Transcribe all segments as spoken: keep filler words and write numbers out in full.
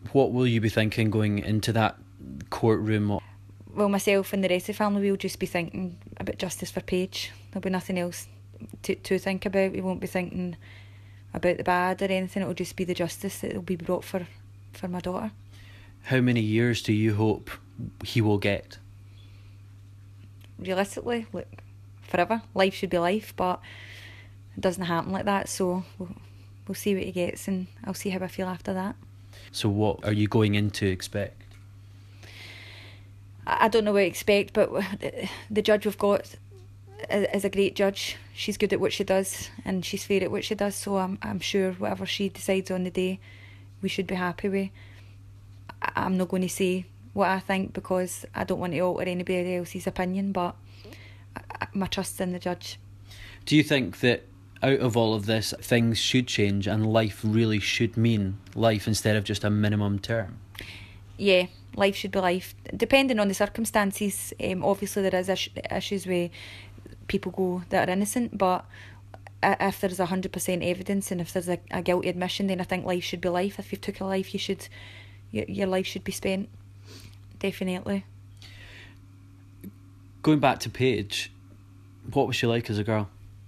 What will you be thinking going into that courtroom? Well, myself and the rest of the family will just be thinking about justice for Paige. There'll be nothing else to, to think about. We won't be thinking about the bad or anything. It'll just be the justice that will be brought for, for my daughter. How many years do you hope he will get? Realistically, look, forever. Life should be life, but it doesn't happen like that, so we'll, we'll see what he gets, and I'll see how I feel after that. So what are you going in to expect? I don't know what to expect, but the judge we've got is a great judge. She's good at what she does, and she's fair at what she does, so I'm I'm sure whatever she decides on the day, we should be happy with. I'm not going to say what I think because I don't want to alter anybody else's opinion, but my trust's in the judge. Do you think that out of all of this, things should change and life really should mean life instead of just a minimum term? Yeah, life should be life. Depending on the circumstances, um, obviously there is is- issues where people go that are innocent, but if there's one hundred percent evidence and if there's a, a guilty admission, then I think life should be life. If you've took a life, you should, your, your life should be spent. Definitely. Going back to Paige, what was she like as a girl?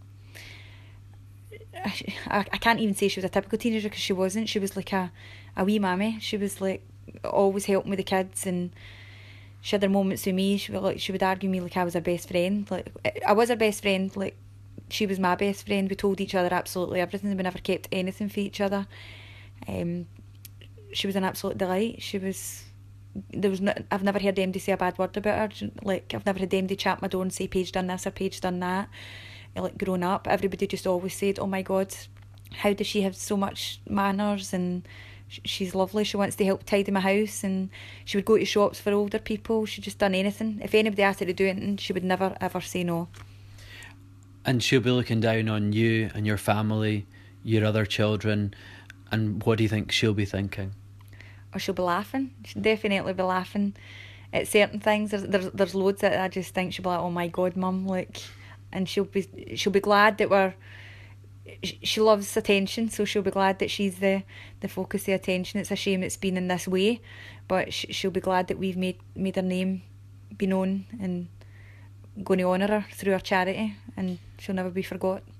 I, I can't even say she was a typical teenager because she wasn't. She was like a, a wee mammy. She was like always helping with the kids, and she had her moments with me. She would like she would argue with me like I was her best friend. Like I was her best friend. Like she was my best friend. We told each other absolutely everything. We never kept anything for each other. Um, she was an absolute delight. She was. There was no, I've never heard anybody say a bad word about her. Like I've never had anybody chat my door and say Paige done this or Paige done that. Like growing up, everybody just always said, "Oh my God, how does she have so much manners?" And sh- she's lovely. She wants to help tidy my house, and she would go to shops for older people. She just done anything. If anybody asked her to do anything, she would never ever say no. And she'll be looking down on you and your family, your other children, and what do you think she'll be thinking? Or she'll be laughing. She'll definitely be laughing at certain things. There's there's, there's loads that I just think she'll be like, "Oh my God, Mum," like, and she'll be she'll be glad that we're. She loves attention, so she'll be glad that she's the, the focus of attention. It's a shame it's been in this way, but sh- she'll be glad that we've made made her name be known and going to honour her through our charity, and she'll never be forgot.